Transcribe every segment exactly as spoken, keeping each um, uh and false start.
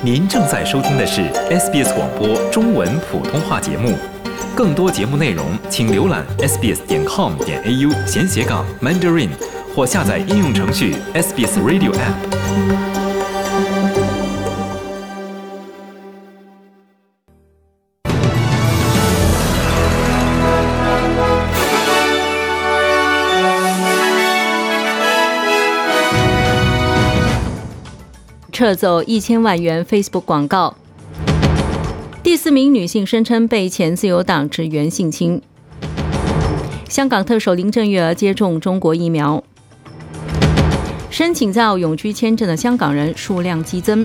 您正在收听的是 S B S 广播中文普通话节目。更多节目内容，请浏览 s b s 点 com 点 a u 闲斜杠 Mandarin， 或下载应用程序 S B S Radio App。 撤走一千万元 Facebook 广告。第四名女性声称被前自由党职员性侵。香港特首林郑月娥接种中国疫苗。申请在澳永居签证的香港人数量激增。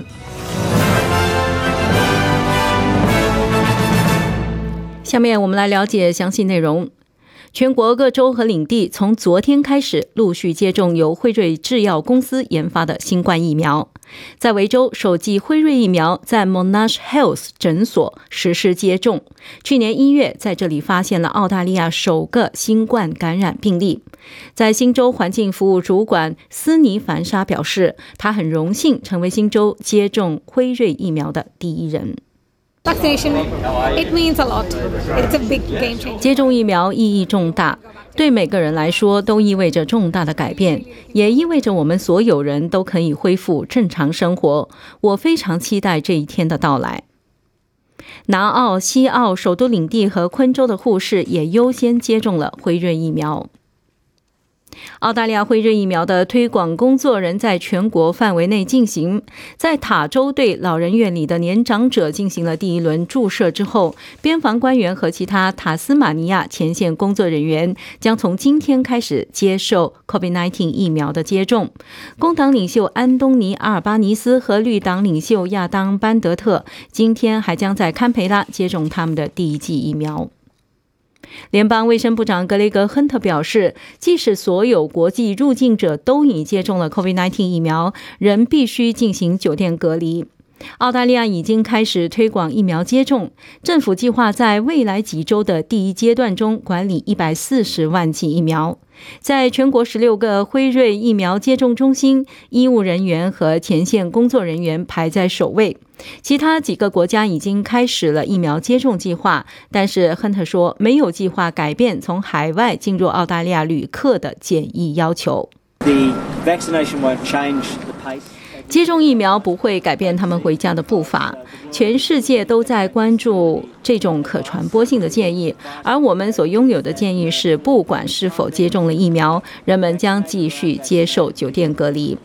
下面我们来了解详细内容。全国各州和领地从昨天开始陆续接种由辉瑞制药公司研发的新冠疫苗。在维州，首剂辉瑞疫苗在 Monash Health 诊所实施接种。去年一月，在这里发现了澳大利亚首个新冠感染病例。在新州环境服务主管斯尼凡莎表示，他很荣幸成为新州接种辉瑞疫苗的第一人。 Vaccination, it means a lot. It's a big game changer. 接种疫苗意义重大，对每个人来说都意味着重大的改变，也意味着我们所有人都可以恢复正常生活。我非常期待这一天的到来。南澳、西澳首都领地和昆州的护士也优先接种了辉瑞疫苗。澳大利亚辉瑞疫苗的推广工作仍在全国范围内进行。在塔州对老人院里的年长者进行了第一轮注射之后，边防官员和其他塔斯马尼亚前线工作人员将从今天开始接受 COVID 十九 疫苗的接种。工党领袖安东尼·阿尔巴尼斯和绿党领袖亚当·班德特今天还将在堪培拉接种他们的第一剂疫苗。联邦卫生部长格雷格·亨特表示，即使所有国际入境者都已接种了 COVID 十九 疫苗，仍必须进行酒店隔离。澳大利亚已经开始推广疫苗接种，政府计划在未来几周的第一阶段中管理一百四十万剂疫苗。在全国十六个辉瑞疫苗接种中心，医务人员和前线工作人员排在首位。其他几个国家已经开始了疫苗接种计划，但是亨特说没有计划改变从海外进入澳大利亚旅客的检疫要求。 The vaccination won't change the pace. 接种疫苗不会改变他们回家的步伐。全世界都在关注这种可传播性的建议，而我们所拥有的建议是，不管是否接种了疫苗，人们将继续接受酒店隔离。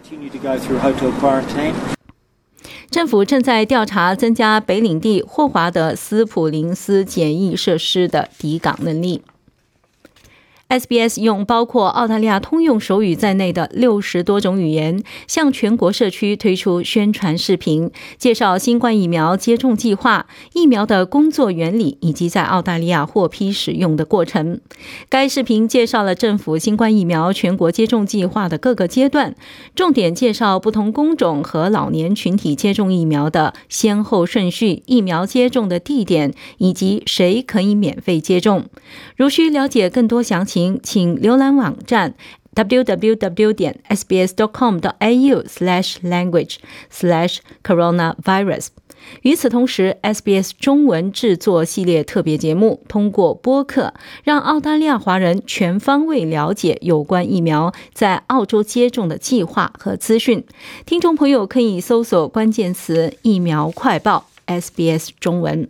政府正在调查增加北领地霍华德斯普林斯检疫设施的抵港能力。S B S 用包括澳大利亚通用手语在内的六十多种语言，向全国社区推出宣传视频，介绍新冠疫苗接种计划、疫苗的工作原理以及在澳大利亚获批使用的过程。该视频介绍了政府新冠疫苗全国接种计划的各个阶段，重点介绍不同工种和老年群体接种疫苗的先后顺序、疫苗接种的地点以及谁可以免费接种。如需了解更多详情，请浏览网站 w w w 点 s b s 点 com 点 a u slash language slash coronavirus。与此同时 ，S B S 中文制作系列特别节目，通过播客让澳大利亚华人全方位了解有关疫苗在澳洲接种的计划和资讯。听众朋友可以搜索关键词“疫苗快报 ”S B S 中文。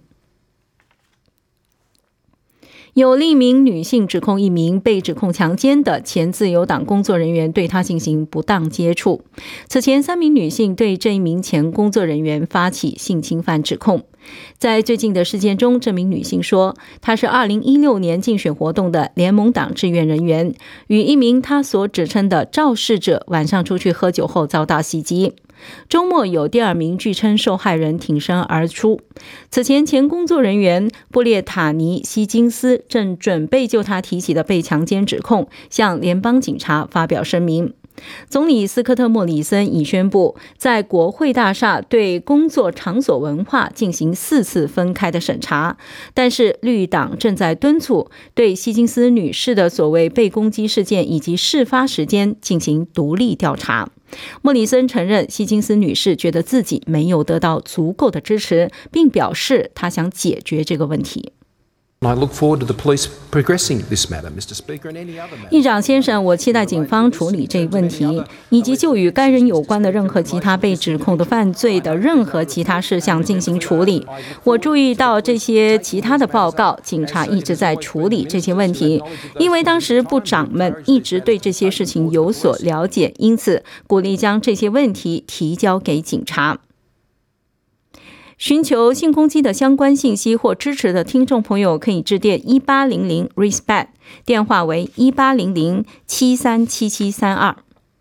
有另一名女性指控一名被指控强奸的前自由党工作人员对她进行不当接触。此前三名女性对这一名前工作人员发起性侵犯指控。在最近的事件中，这名女性说，她是二零一六年竞选活动的联盟党志愿人员，与一名她所指称的肇事者晚上出去喝酒后遭到袭击。周末有第二名据称受害人挺身而出。此前前工作人员布列塔尼·希金斯正准备就他提起的被强奸指控向联邦警察发表声明。总理斯科特·莫里森已宣布在国会大厦对工作场所文化进行四次分开的审查，但是绿党正在敦促对希金斯女士的所谓被攻击事件以及事发时间进行独立调查。 莫里森承认，希金斯女士觉得自己没有得到足够的支持，并表示她想解决这个问题。 I look forward to the police progressing this matter, Mister Speaker, and any other matter. 议长先生，我期待警方处理这一问题，以及就与该人有关的任何其他被指控的犯罪的任何其他事项进行处理。我注意到这些其他的报告，警察一直在处理这些问题，因为当时部长们一直对这些事情有所了解，因此鼓励将这些问题提交给警察。寻求性攻击的相关信息或支持的听众朋友可以致电一八零零 respect， 电话为一八零零七三七七三二。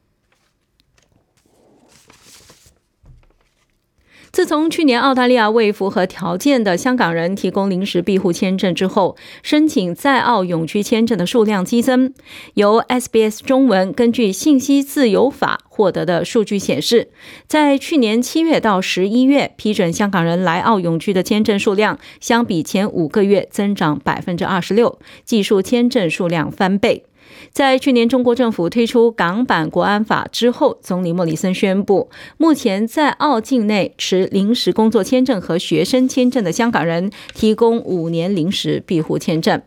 自从去年澳大利亚为符合条件的香港人提供临时庇护签证之后，申请在澳永居签证的数量激增。由 S B S 中文根据信息自由法获得的数据显示，在去年七月到十一月批准香港人来澳永居的签证数量相比前五个月增长 百分之二十六， 计数签证数量翻倍。在去年中国政府推出港版国安法之后，总理莫里森宣布，目前在澳境内持临时工作签证和学生签证的香港人提供五年临时庇护签证。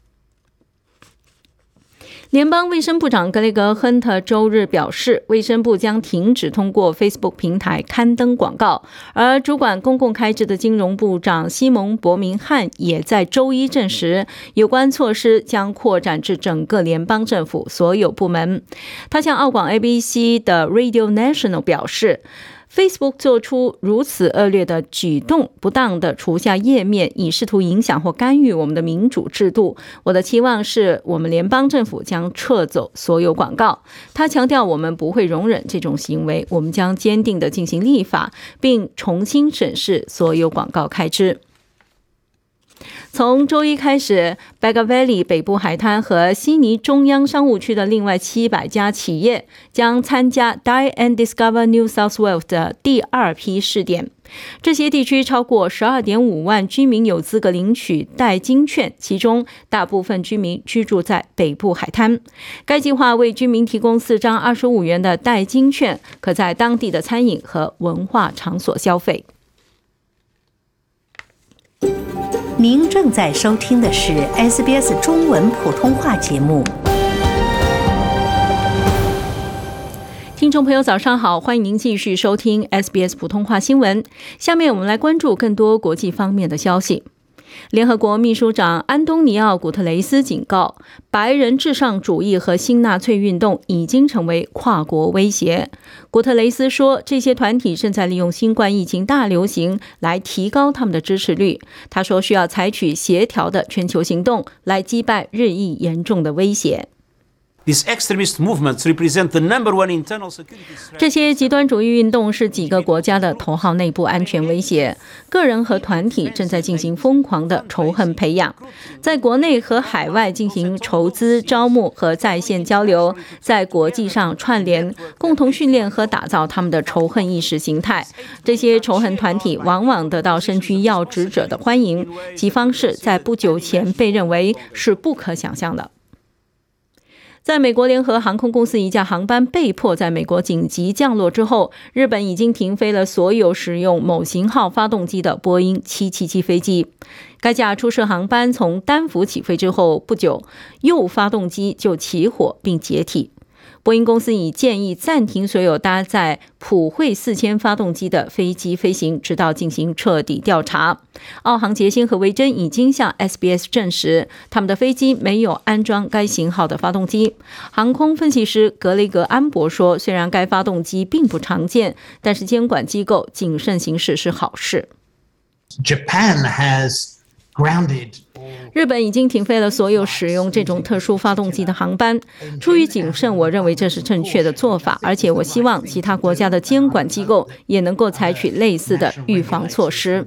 联邦卫生部长格雷格·亨特周日表示，卫生部将停止通过 Facebook 平台刊登广告，而主管公共开支的金融部长西蒙·伯明翰也在周一证实，有关措施将扩展至整个联邦政府所有部门。他向澳广 A B C 的 Radio National 表示， Facebook 做出如此恶劣的举动，不当的除下页面，以试图影响或干预我们的民主制度。我的期望是我们联邦政府将撤走所有广告。他强调，我们不会容忍这种行为，我们将坚定地进行立法，并重新审视所有广告开支。从周一开始， Baga Valley 北部海滩和悉尼中央商务区的另外七百家企业将参加 Die and Discover New South Wales 的第二批试点。这些地区超过 十二点五万居民有资格领取代金券，其中大部分居民居住在北部海滩。该计划为居民提供四张二十五元的代金券，可在当地的餐饮和文化场所消费。 您正在收听的是 S B S 中文普通话节目。 听众朋友早上好，欢迎您继续收听 S B S 普通话新闻。下面我们来关注更多国际方面的消息。联合国秘书长安东尼奥·古特雷斯警告，白人至上主义和新纳粹运动已经成为跨国威胁。古特雷斯说，这些团体正在利用新冠疫情大流行来提高他们的支持率。他说，需要采取协调的全球行动来击败日益严重的威胁。 These extremist movements represent the number one internal security threat. 这些极端主义运动是几个国家的头号内部安全威胁，个人和团体正在进行疯狂的仇恨培养，在国内和海外进行筹资、招募和在线交流，在国际上串联，共同训练和打造他们的仇恨意识形态。这些仇恨团体往往得到身居要职者的欢迎，其方式在不久前被认为是不可想象的。在美国联合航空公司一架航班被迫在美国紧急降落之后，日本已经停飞了所有使用某型号发动机的波音七七七飞机。该架出事航班从丹佛起飞之后不久，右发动机就起火并解体。波音公司已建议暂停所有搭载普惠四千发动机的飞机飞行，直到进行彻底调查。澳航捷星和维珍已经向 S B S 证实，他们的飞机没有安装该型号的发动机。航空分析师格雷格·安博说，虽然该发动机并不常见，但是监管机构谨慎行事是好事。 Japan has grounded 日本已经停飞了所有使用这种特殊发动机的航班。出于谨慎，我认为这是正确的做法，而且我希望其他国家的监管机构也能够采取类似的预防措施。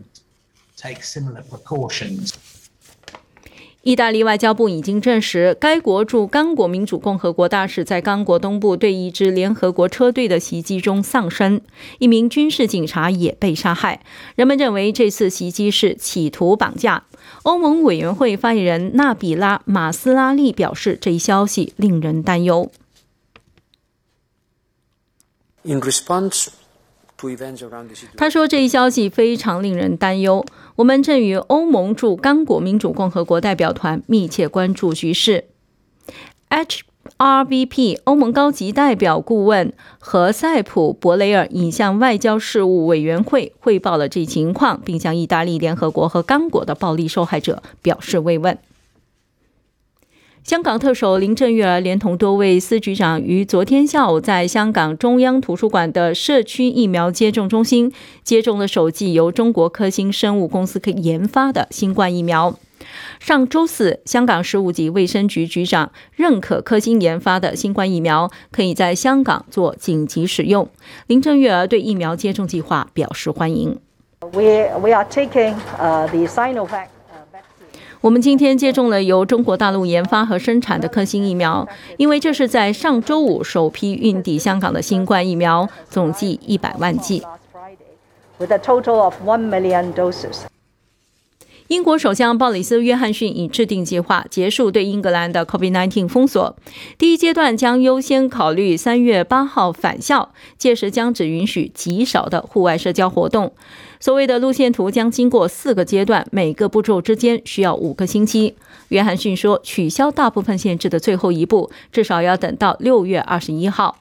意大利外交部已经证实，该国驻刚果民主共和国大使在刚果东部对一支联合国车队的袭击中丧生，一名军事警察也被杀害。人们认为这次袭击是企图绑架。欧盟委员会发言人纳比拉·马斯拉利表示，这一消息令人担忧。 In response to events around the situation， 他说这一消息非常令人担忧，我们正与欧盟驻刚果民主共和国代表团密切关注局势。H R V P 欧盟高级代表顾问何塞普·博雷尔已向外交事务委员会汇报了这一情况，并向意大利、联合国和刚果的暴力受害者表示慰问。香港特首林郑月娥连同多位司局长于昨天下午在香港中央图书馆的社区疫苗接种中心接种了首剂由中国科兴生物公司研发的新冠疫苗。上周四，香港食物及卫生局局长认可科兴研发的新冠疫苗可以在香港做紧急使用。林郑月娥对疫苗接种计划表示欢迎。 We, we are taking, uh, the Sinovac vaccine. 我们今天接种了由中国大陆研发和生产的科兴疫苗，因为这是在上周五首批运抵香港的新冠疫苗，总计一百万剂。 With a total of one million doses. 英国首相鲍里斯·约翰逊已制定计划，结束对英格兰的 COVID 十九 封锁。第一阶段将优先考虑三月八号返校，届时将只允许极少的户外社交活动。所谓的路线图将经过四个阶段，每个步骤之间需要五个星期。约翰逊说，取消大部分限制的最后一步，至少要等到六月二十一号。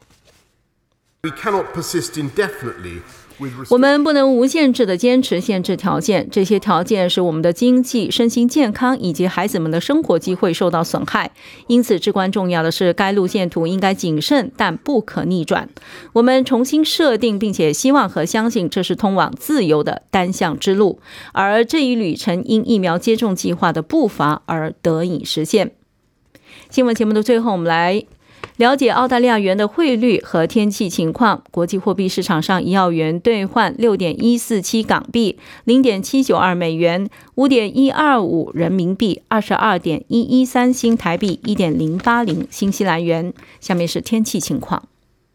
We cannot persist indefinitely. 我们不能无限制地坚持限制条件，这些条件使我们的经济、身心健康以及孩子们的生活机会受到损害。因此，至关重要的是，该路线图应该谨慎，但不可逆转。我们重新设定，并且希望和相信这是通往自由的单向之路，而这一旅程因疫苗接种计划的步伐而得以实现。新闻节目的最后，我们来了解澳大利亚元的汇率和天气情况。国际货币市场上，一澳元兑换 六点一四七 港币， 零点七九二美元， 五点一二五人民币， 二十二点一一三新台币， 一点零八零新西兰元。下面是天气情况。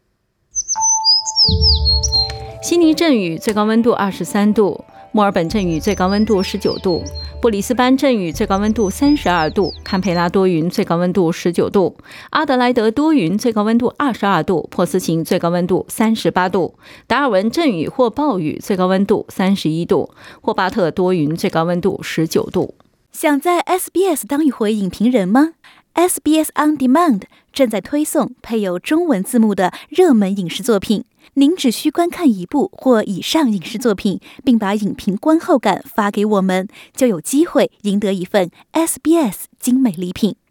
悉尼阵雨，最高温度二十三度；墨尔本阵雨，最高温度十九度；布里斯班阵雨，最高温度三十二度；堪培拉多云，最高温度十九度；阿德莱德多云，最高温度二十二度；珀斯琴最高温度三十八度；达尔文阵雨或暴雨，最高温度三十一度；霍巴特多云，最高温度十九度。 想在 S B S 当一回影评人吗？ S B S On Demand 正在推送配有中文字幕的热门影视作品。您只需观看一部或以上影视作品，并把影评观后感发给我们，就有机会赢得一份 S B S 精美礼品。